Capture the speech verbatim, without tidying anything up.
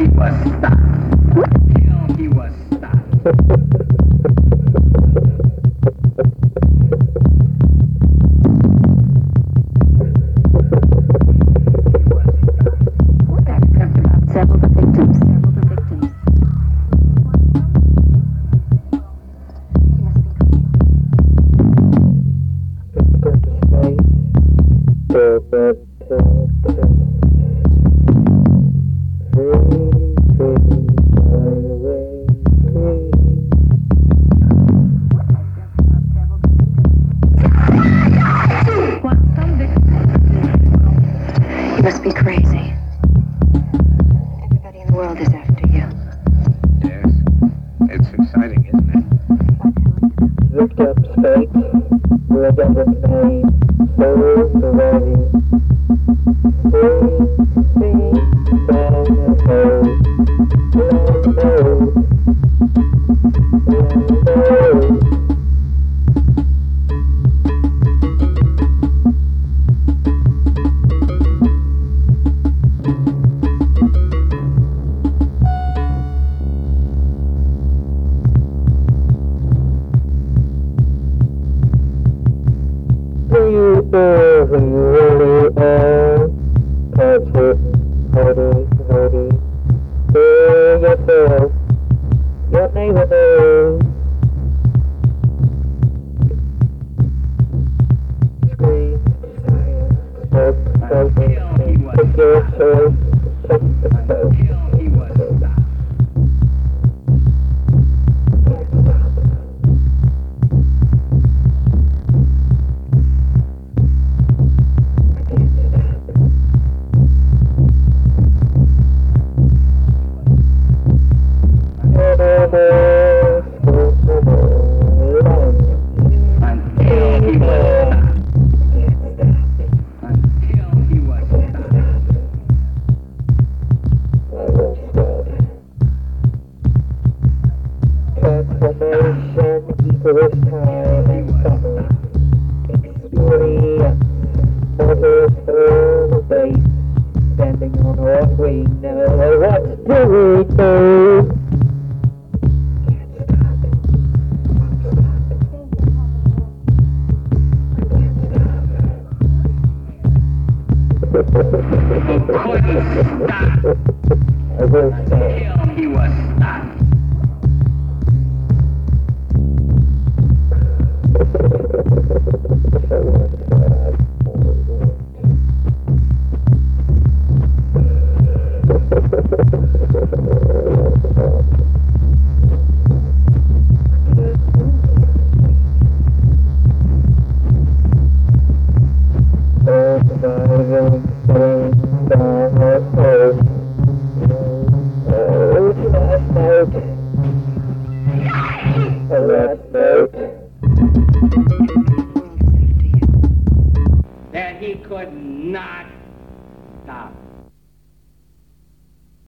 he was stopped. Until he was stopped. Several of the victims. Several of the victims. You must be crazy. Everybody in the world is after you. Yes. It's exciting, isn't it? Victims fate will designate souls already. See, see, down the road, down the road, down the road. Do you know who you really are? Touch it, hold it, hold it. Hear yourself, your neighbor knows. Scream, desire, smoke, smoke, take your choice, take the smoke. Until he was stopped. Until he was stopped. Until he was stopped. Transformation equals time and summer. Experience mortals full of faith. Standing on what we know. What do we know? Can't stop it. Won't stop it. I can't stop it. I will stop. Until he was stopped. I want God. That he could not stop.